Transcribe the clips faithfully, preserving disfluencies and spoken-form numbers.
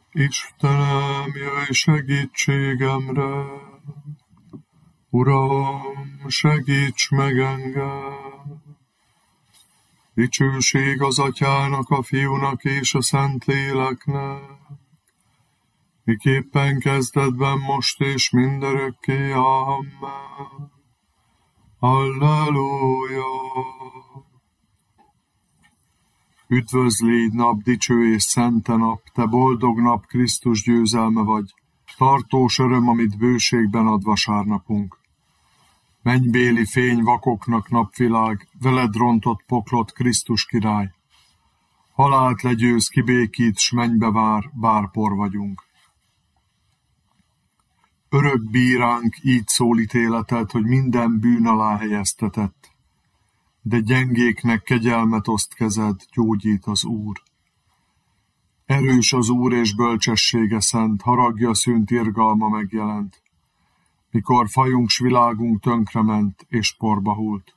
Istenem, jöjj segítségemre! Uram, segíts meg engem! Dicsőség az Atyának, a Fiúnak és a Szentléleknek, miképpen kezdetben, most és mindörökké. Amen. Halleluja! Üdvözlégy nap, dicső és szente nap, te boldog nap, Krisztus győzelme vagy, tartós öröm, amit bőségben ad vasárnapunk. Mennybéli fény vakoknak napvilág, veled rontott poklot, Krisztus király. Halált legyőz, kibékít, s mennybe vár, bár por vagyunk. Örök bíránk, így szól ítéleted, hogy minden bűn alá helyeztetett. De gyengéknek kegyelmet oszt kezed, gyógyít az Úr. Erős az Úr és bölcsessége szent, haragja szűnt irgalma megjelent, mikor fajunk s világunk tönkrement és porba hult.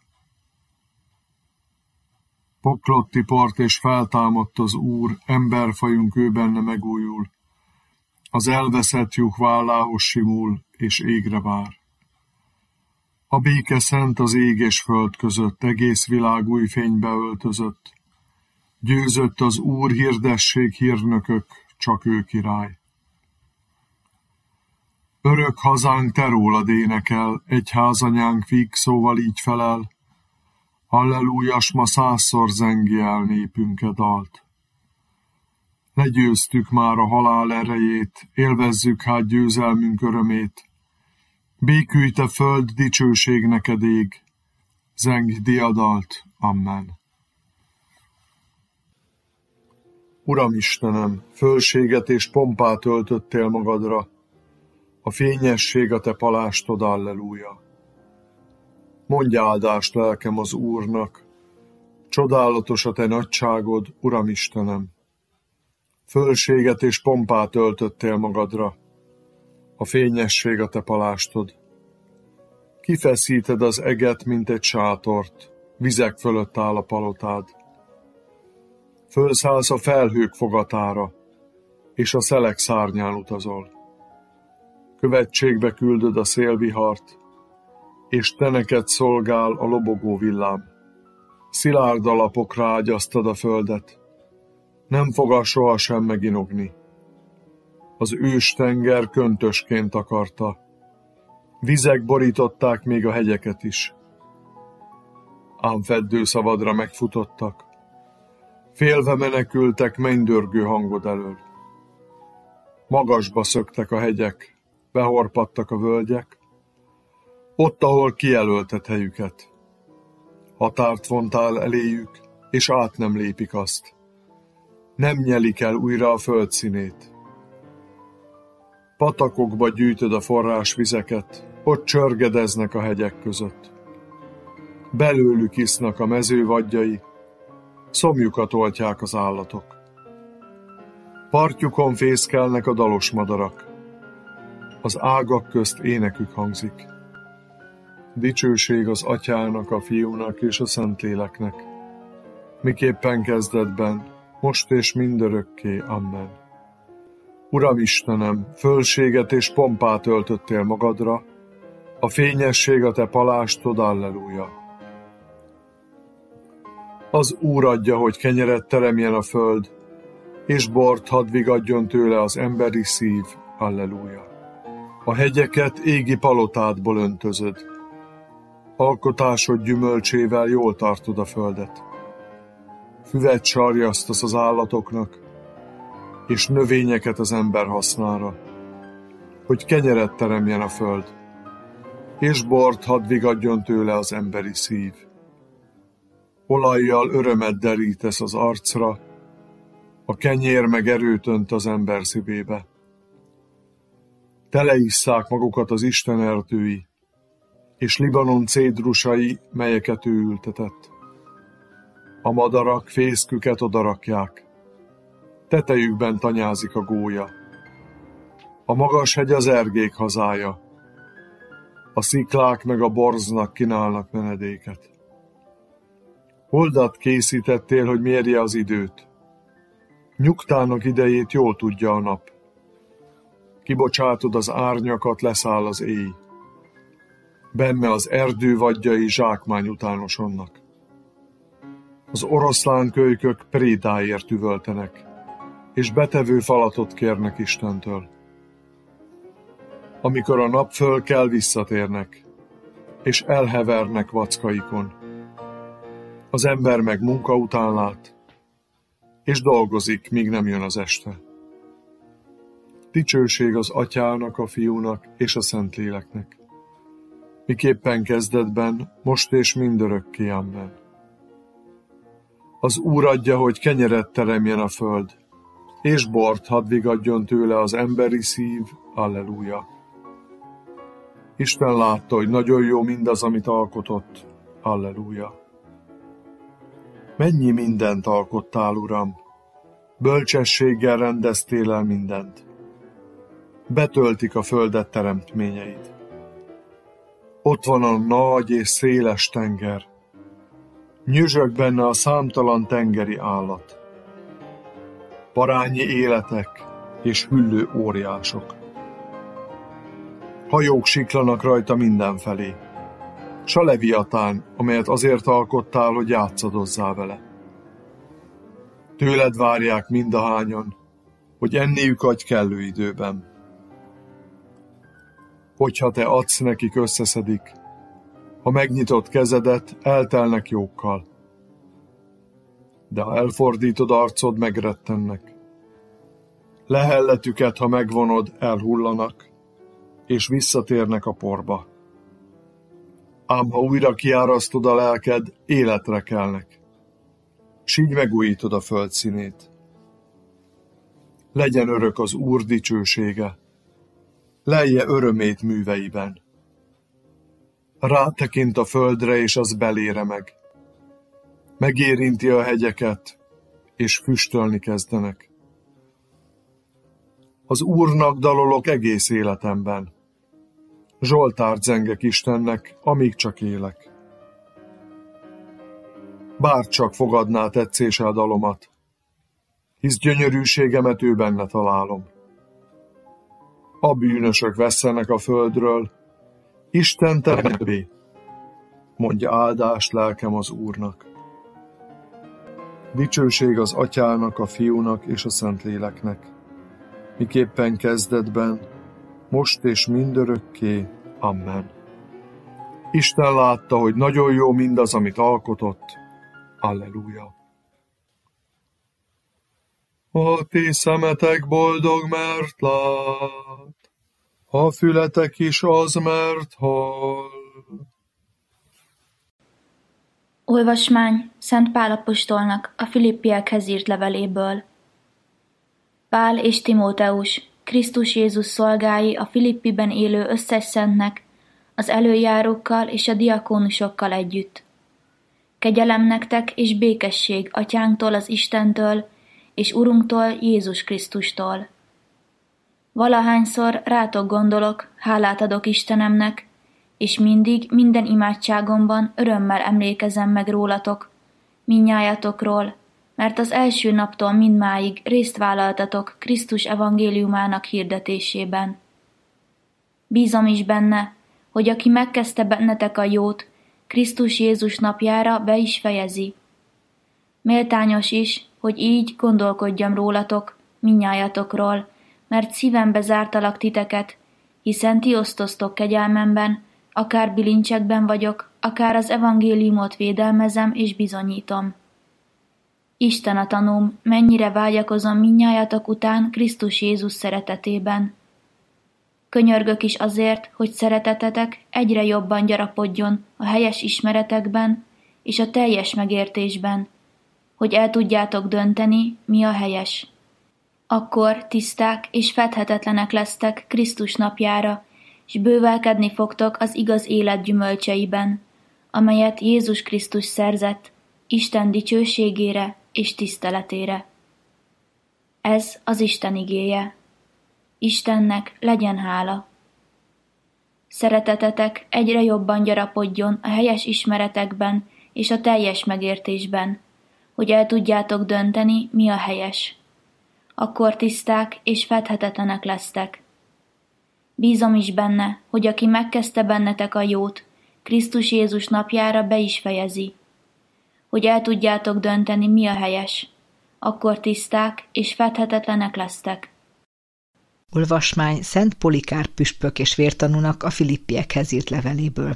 Poklott tiport és feltámadt az Úr, emberfajunk ő benne megújul. Az elveszett juh vállához simul és égre vár. A béke szent az ég és föld között, egész világ új fénybe öltözött. Győzött az Úr, hirdessék hírnökök, csak ő király. Örök hazánk te rólad énekel, egyházanyánk vígszóval így felel. Hallelújas, ma százszor zengi el népünke dalt. Legyőztük már a halál erejét, élvezzük hát győzelmünk örömét. Békülj te föld, dicsőség neked ég, zeng diadalt, amen. Uram Istenem, fölséget és pompát öltöttél magadra, a fényesség a te palástod, alleluja. Mondj áldást lelkem az Úrnak, csodálatos a te nagyságod, Uram Istenem. Fölséget és pompát öltöttél magadra, a fényesség a te palástod. Kifeszíted az eget, mint egy sátort, vizek fölött áll a palotád. Fölszállsz a felhők fogatára, és a szelek szárnyán utazol. Követségbe küldöd a szélvihart, és te neked szolgál a lobogó villám. Szilárd alapokra ágyaztad a földet, nem fog sohasem meginogni. Az őstenger köntösként akarta, vizek borították még a hegyeket is. Ám feddő szavadra megfutottak, félve menekültek mennydörgő hangod elől. Magasba szöktek a hegyek, behorpadtak a völgyek, ott, ahol kijelölted helyüket. Határt vontál eléjük, és át nem lépik azt. Nem nyelik el újra a föld színét. Patakokba gyűjtöd a forrásvizeket, ott csörgedeznek a hegyek között. Belőlük isznak a mező vadjai, szomjukat oltják az állatok. Partjukon fészkelnek a dalos madarak, az ágak közt énekük hangzik. Dicsőség az Atyának, a Fiúnak és a Szentléleknek, miképpen kezdetben, most és mindörökké. Amen. Uram Istenem, fölséget és pompát öltöttél magadra, a fényesség a te palástod, alleluja. Az Úr adja, hogy kenyeret teremjen a föld, és bort hadd vigadjon tőle az emberi szív, alleluja. A hegyeket égi palotádból öntözöd, alkotásod gyümölcsével jól tartod a földet. Füvet sarjasztasz az állatoknak, és növényeket az ember hasznára, hogy kenyeret teremjen a föld, és bort hadd vigadjon tőle az emberi szív. Olajjal örömet derítesz az arcra, a kenyér meg erőt önt az ember szívébe. Teleisszák magukat az Isten erdői, és Libanon cédrusai, melyeket ő ültetett. A madarak fészküket odarakják, tetejükben tanyázik a gólya. A magas hegy az ergék hazája, a sziklák meg a borznak kínálnak menedéket. Holdat készítettél, hogy mérje az időt. Nyugtának idejét jól tudja a nap. kibocsátod az árnyakat, leszáll az éj. Benne az erdő vadjai zsákmány utánosonnak. Az oroszlánkölykök prédáért üvöltenek, és betevő falatot kérnek Istentől. Amikor a nap fölkel, visszatérnek, és elhevernek vackaikon. Az ember meg munka után lát, és dolgozik, míg nem jön az este. Dicsőség az Atyának, a Fiúnak és a Szentléleknek, miképpen kezdetben, most és mindörökké, amen. Az Úr adja, hogy kenyeret teremjen a föld, és bort hadd vigadjon tőle az emberi szív, alleluja. Isten látta, hogy nagyon jó mindaz, amit alkotott, alleluja. Mennyi mindent alkottál, Uram, bölcsességgel rendeztél el mindent. Betöltik a földet teremtményeid. Ott van a nagy és széles tenger. Nyüzsög benne a számtalan tengeri állat. Parányi életek és hüllő óriások. Hajók siklanak rajta mindenfelé. S a leviatán, amelyet azért alkottál, hogy játszadozzál vele. Tőled várják mindahányan, hogy enniük adj kellő időben. Hogyha te adsz nekik, összeszedik, ha megnyitott kezedet, eltelnek jókkal. De ha elfordítod arcod, megrettennek. Lehelletüket, ha megvonod, elhullanak, és visszatérnek a porba. Ám ha újra kiárasztod a lelked, életre kelnek, s így megújítod a föld színét. Legyen örök az Úr dicsősége, lelje örömét műveiben. Rátekint a földre, és az belére meg. Megérinti a hegyeket, és füstölni kezdenek. Az Úrnak dalolok egész életemben. Zsoltárt zengek Istennek, amíg csak élek. Bárcsak fogadná tetszésel dalomat, hisz gyönyörűségemet ő benne találom. A bűnösök vesszenek a földről, Isten teremtvé, mondja áldást lelkem az Úrnak. Dicsőség az Atyának, a Fiúnak és a Szentléleknek, miképpen kezdetben, most és mindörökké, amen. Isten látta, hogy nagyon jó mindaz, amit alkotott, alleluja. A ti szemetek boldog, mert lát, a fületek is az, mert hall. Olvasmány Szent Pál apostolnak a Filippiekhez írt leveléből. Pál és Timóteus, Krisztus Jézus szolgái a Filippiben élő összes szentnek, az előjárókkal és a diakónusokkal együtt. Kegyelem nektek és békesség Atyánktól, az Istentől, és Urunktól, Jézus Krisztustól. Valahányszor rátok gondolok, hálát adok Istenemnek, és mindig, minden imádságomban örömmel emlékezem meg rólatok, mindnyájatokról, mert az első naptól mindmáig részt vállaltatok Krisztus evangéliumának hirdetésében. Bízom is benne, hogy aki megkezdte bennetek a jót, Krisztus Jézus napjára be is fejezi. Méltányos is, hogy így gondolkodjam rólatok, mindnyájatokról, mert szívembe zártalak titeket, hiszen ti osztoztok kegyelmemben, akár bilincsekben vagyok, akár az evangéliumot védelmezem és bizonyítom. Isten a tanúm, mennyire vágyakozom mindnyájatok után Krisztus Jézus szeretetében. Könyörgök is azért, hogy szeretetetek egyre jobban gyarapodjon a helyes ismeretekben és a teljes megértésben, hogy el tudjátok dönteni, mi a helyes. Akkor tiszták és fedhetetlenek lesztek Krisztus napjára, és bővelkedni fogtok az igaz élet gyümölcseiben, amelyet Jézus Krisztus szerzett, Isten dicsőségére és tiszteletére. Ez az Isten igéje. Istennek legyen hála. Szeretetetek egyre jobban gyarapodjon a helyes ismeretekben és a teljes megértésben, hogy el tudjátok dönteni, mi a helyes. Akkor tiszták és fedhetetlenek lesztek. Bízom is benne, hogy aki megkezdte bennetek a jót, Krisztus Jézus napjára be is fejezi. Hogy el tudjátok dönteni, mi a helyes, akkor tiszták és fedhetetlenek lesztek. Olvasmány Szent Polikárp püspök és vértanúnak a Filippiekhez írt leveléből.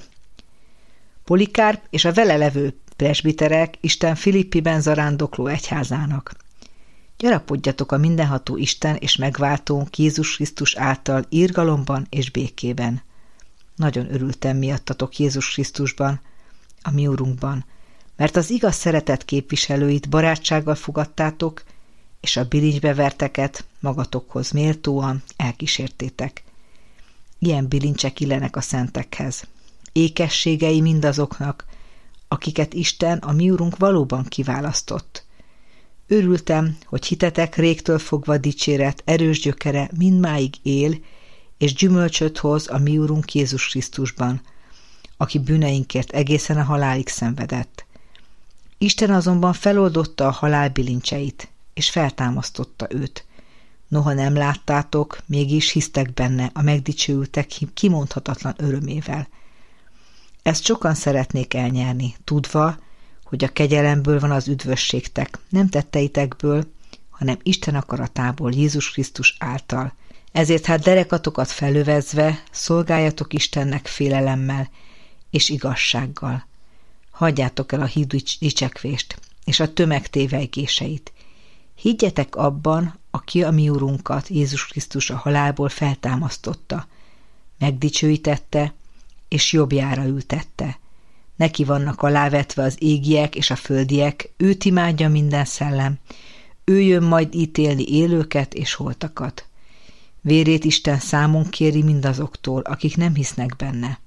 Polikárp és a vele levő presbiterek Isten Filippiben zarándokló egyházának. Gyarapodjatok a mindenható Isten és megváltónk Jézus Krisztus által irgalomban és békében. Nagyon örültem miattatok Jézus Krisztusban, a mi Urunkban, mert az igaz szeretet képviselőit barátsággal fogadtátok, és a bilincsbe verteket magatokhoz méltóan elkísértétek. Ilyen bilincsek illenek a szentekhez. Ékességei mindazoknak, akiket Isten, a mi Urunk valóban kiválasztott. Örültem, hogy hitetek régtől fogva dicséret, erős gyökere mindmáig él, és gyümölcsöt hoz a mi Urunk Jézus Krisztusban, aki bűneinkért egészen a halálig szenvedett. Isten azonban feloldotta a halál bilincseit, és feltámasztotta őt. Noha nem láttátok, mégis hisztek benne a megdicsőültek kimondhatatlan örömével. Ezt sokan szeretnék elnyerni, tudva, hogy a kegyelemből van az üdvösségtek, nem tetteitekből, hanem Isten akaratából Jézus Krisztus által. Ezért hát derekatokat felövezve szolgáljatok Istennek félelemmel és igazsággal. Hagyjátok el a híd dicsekvést és a tömeg tévejgéseit. Higgyetek abban, aki a mi Urunkat, Jézus Krisztus a halálból feltámasztotta, megdicsőítette és jobbjára ültette. Neki vannak alávetve az égiek és a földiek, őt imádja minden szellem, ő jön majd ítélni élőket és holtakat. Vérét Isten számon kéri mindazoktól, akik nem hisznek benne.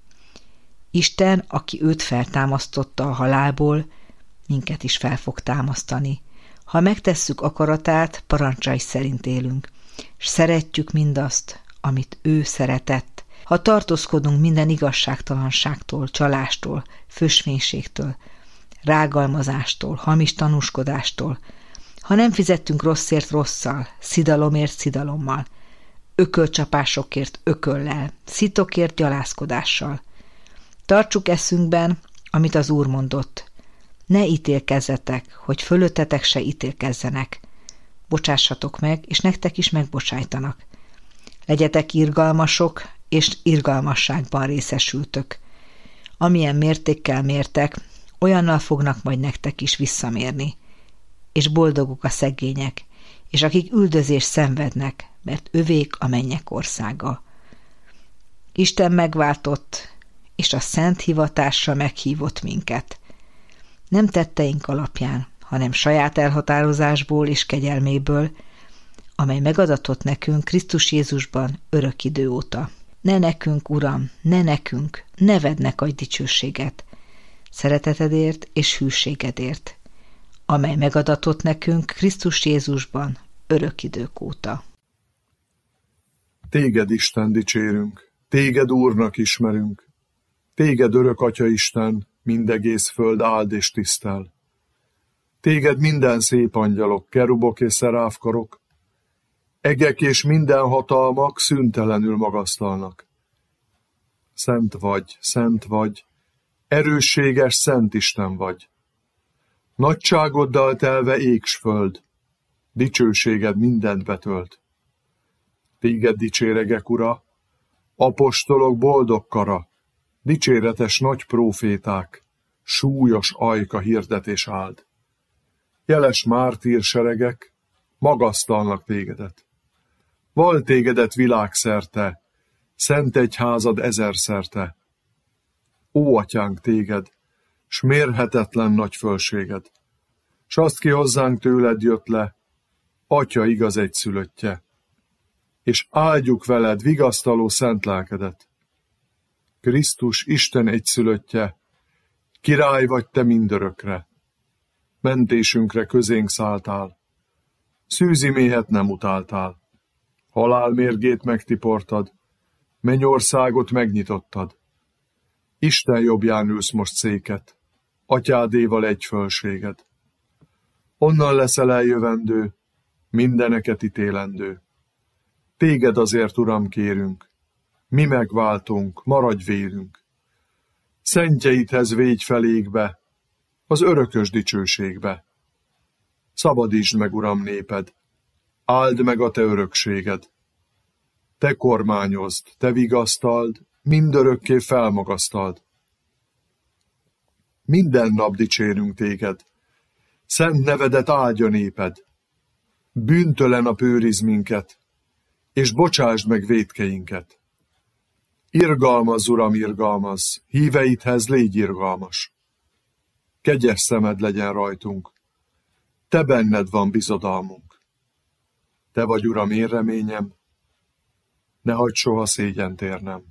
Isten, aki őt feltámasztotta a halálból, minket is fel fog támasztani. Ha megtesszük akaratát, parancsai szerint élünk, és szeretjük mindazt, amit ő szeretett. Ha tartózkodunk minden igazságtalanságtól, csalástól, fösvénységtől, rágalmazástól, hamis tanúskodástól, ha nem fizettünk rosszért rosszal, szidalomért szidalommal, ökölcsapásokért ököllel, szitokért gyalázkodással. Tartsuk eszünkben, amit az Úr mondott. Ne ítélkezzetek, hogy fölöttetek se ítélkezzenek. Bocsássatok meg, és nektek is megbocsájtanak. Legyetek irgalmasok, és irgalmasságban részesültök. Amilyen mértékkel mértek, olyannal fognak majd nektek is visszamérni. És boldogok a szegények, és akik üldözést szenvednek, mert övék a mennyek országa. Isten megváltott, és a szent hivatásra meghívott minket. Nem tetteink alapján, hanem saját elhatározásból és kegyelméből, amely megadatott nekünk Krisztus Jézusban örök idő óta. Ne nekünk, Uram, ne nekünk, neved ne adj dicsőséget, szeretetedért és hűségedért, amely megadatott nekünk Krisztus Jézusban örök idők óta. Téged, Isten, dicsérünk, téged Úrnak ismerünk, téged örök Atya Isten, mindegész föld áld és tisztel. Téged minden szép angyalok, kerubok és szeráfkarok, egek és minden hatalmak szüntelenül magasztalnak. Szent vagy, szent vagy, erősséges szent Isten vagy. Nagyságoddal telve ég s föld, dicsőséged mindent betölt. Téged dicséregek, Ura, apostolok boldog kara, dicséretes nagy próféták, súlyos ajka hirdetés áld. Jeles mártír seregek magasztalnak tégedet. Val tégedet világszerte, szent egyházad ezerszerte. Ó, atyánk, téged, s mérhetetlen nagy fölséged, s azt ki hozzánk tőled jött le, Atya igaz egyszülöttje, és áldjuk veled vigasztaló szent lelkedet. Krisztus Isten egyszülöttje, király vagy te mindörökre, mentésünkre közénk szálltál, szűzi méhet nem utáltál, halál mérgét megtiportad, mennyországot megnyitottad. Isten jobbján ülsz most széket, atyádéval egy fölséged. Onnan leszel eljövendő, mindeneket ítélendő. Téged azért, Uram, kérünk, mi megváltunk, maradj vélünk. Szentjeidhez végy felékbe, az örökös dicsőségbe. Szabadítsd meg, Uram, néped, áld meg a te örökséged. Te kormányozd, te vigasztald, mindörökké felmagasztald. Minden nap dicsérünk téged, szent nevedet áldja néped. Bűntelen a őrizd minket, és bocsásd meg vétkeinket. Irgalmazz, Uram, irgalmazz, híveidhez légy irgalmas. Kegyes szemed legyen rajtunk, te benned van bizodalmunk. Te vagy, Uram, én reményem, ne hagyd soha szégyent érnem.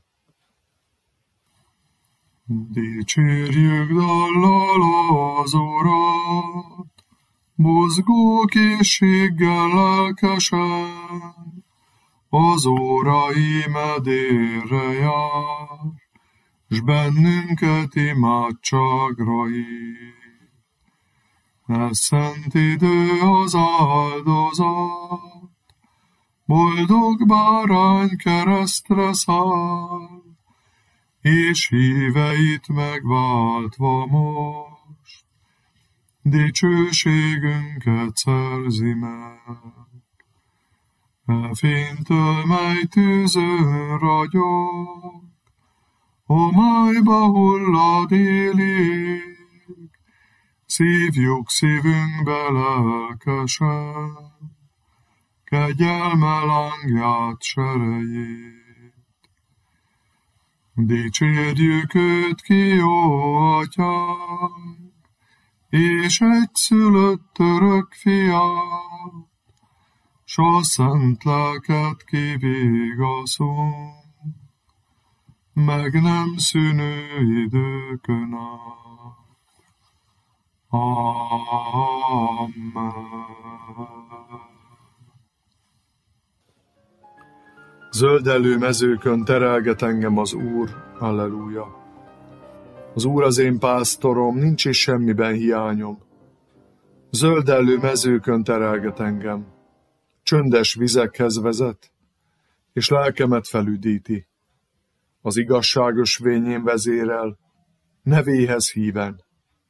Dicsérjük dallal az Urat, mozgó készséggel lelkesen, az óra imedérre jár, s bennünket imádságra hív. Ne szent idő az áldozat, boldog bárány keresztre száll, és híveit megváltva most, dicsőségünket szerzi meg. E fénytől, mely tűzön ragyog, homályba hullad élig, szívjuk szívünkbe lelkesen, kegyelme lángját serejét. Dicsérjük őt ki, jó atyánk, és egyszülött örök fiát, s a szent lelket kivigaszunk, meg nem szűnő időkön át. Amen. Zöldelő mezőkön terelget engem az Úr, halleluja. Az Úr az én pásztorom, nincs is semmiben hiányom. Zöldelő mezőkön terelget engem, csöndes vizekhez vezet, és lelkemet felüdíti. Az igazságos vényén vezérel, nevéhez híven.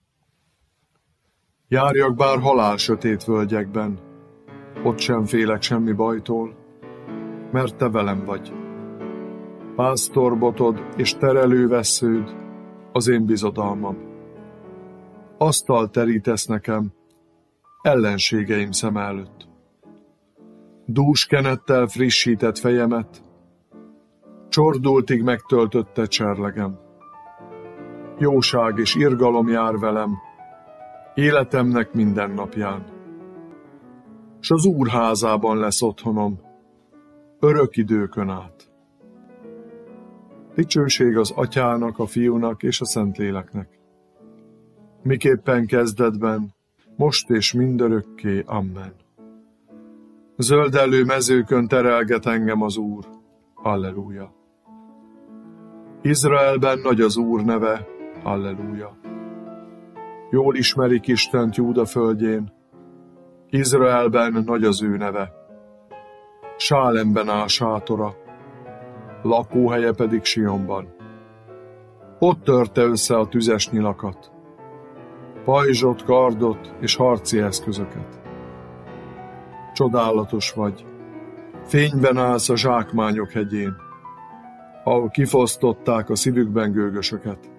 Járjak bár halál sötét völgyekben, ott sem félek semmi bajtól, mert te velem vagy. Pásztorbotod és terelővessződ az én bizodalmam. Asztalt terítesz nekem ellenségeim szem előtt. Dús kenettel frissített fejemet, csordultig megtöltötte cserlegem. Jóság és irgalom jár velem, életemnek minden napján. S az Úr házában lesz otthonom, örök időkön át. Dicsőség az Atyának, a Fiúnak és a Szentléleknek. Miképpen kezdetben, most és mindörökké. Amen. Zöldelő mezőkön terelget engem az Úr. Alleluja. Izraelben nagy az Úr neve. Alleluja. Jól ismerik Istent Júda földjén. Izraelben nagy az ő neve. Sálemben áll sátora, lakóhelye pedig Sionban. Ott törte össze a tüzes nyilakat, pajzsot, kardot és harci eszközöket. Csodálatos vagy, fényben állsz a zsákmányok hegyén, ahol kifosztották a szívükben gőgösöket.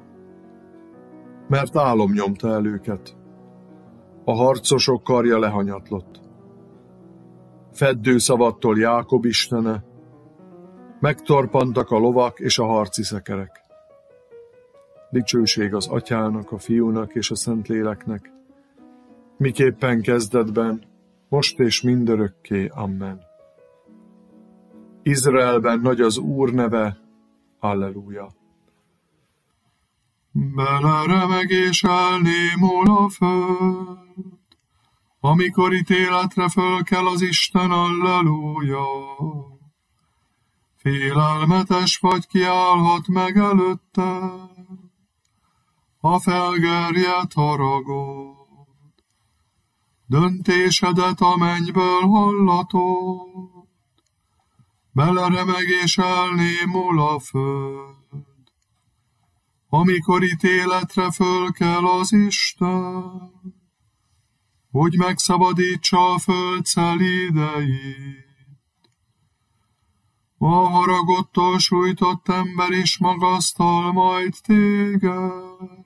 Mert álom nyomta el őket, a harcosok karja lehanyatlott. Feddő szavattól Jákob istene, megtorpantak a lovak és a harci szekerek. Dicsőség az Atyának, a Fiúnak és a Szentléleknek, miképpen kezdetben, most és mindörökké. Amen. Izraelben nagy az Úr neve. Alleluja. Beleremeg és elnémul a föld, amikor ítéletre fölkel az Isten, alleluja. Félelmetes vagy, kiállhat meg előtte a felgerjedt haragod. Döntésedet a mennyből hallatod, beleremeg és elnémul a föld. Amikor ítéletre föl kell az Isten, hogy megszabadítsa a föld szelídeit. A haragottól sújtott ember is magasztal majd téged,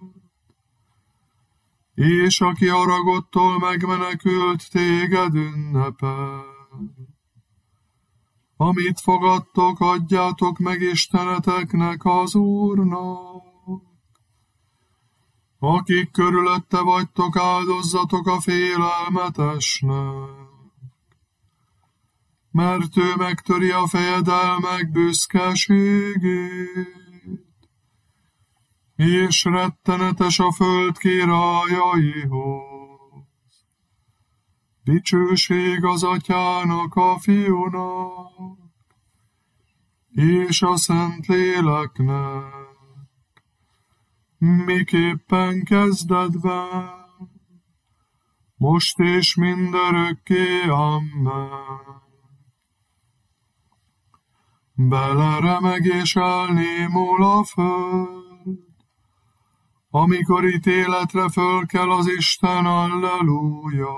és aki haragottól megmenekült, téged ünnepel. Amit fogadtok, adjátok meg Isteneteknek, az Úrnak. Akik körülötte vagytok, áldozzatok a félelmetesnek, mert ő megtöri a fejedelmek büszkeségét, és rettenetes a föld királyaihoz. Dicsőség az Atyának, a Fiúnak, és a Szentléleknek, miképpen kezdetben, most és mindörökké, amen. Beleremeg és elnémul a föld, amikor ítéletre föl kell az Isten, alleluja.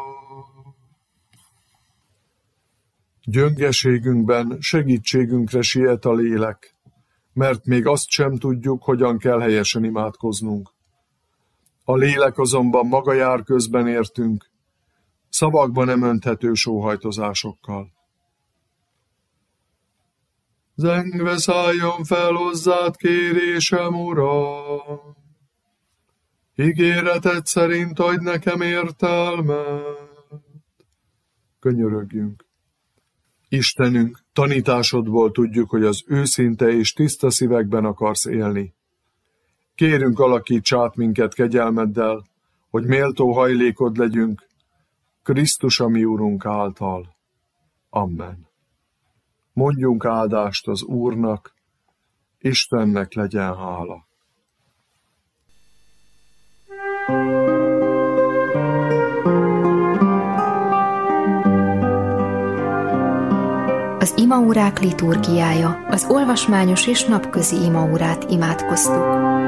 Gyöngeségünkben segítségünkre siet a lélek, mert még azt sem tudjuk, hogyan kell helyesen imádkoznunk. A lélek azonban maga jár közben értünk, szavakba nem önthető sóhajtozásokkal. Zengve szálljon fel hozzád kérésem, Uram, ígéreted szerint adj nekem értelmet. Könyörögjünk. Istenünk, tanításodból tudjuk, hogy az őszinte és tiszta szívekben akarsz élni. Kérünk, alakíts át minket kegyelmeddel, hogy méltó hajlékod legyünk, Krisztus a mi Úrunk által. Amen. Mondjunk áldást az Úrnak, Istennek legyen hála. Az imaórák liturgiája, az olvasmányos és napközi imaórát imádkoztuk.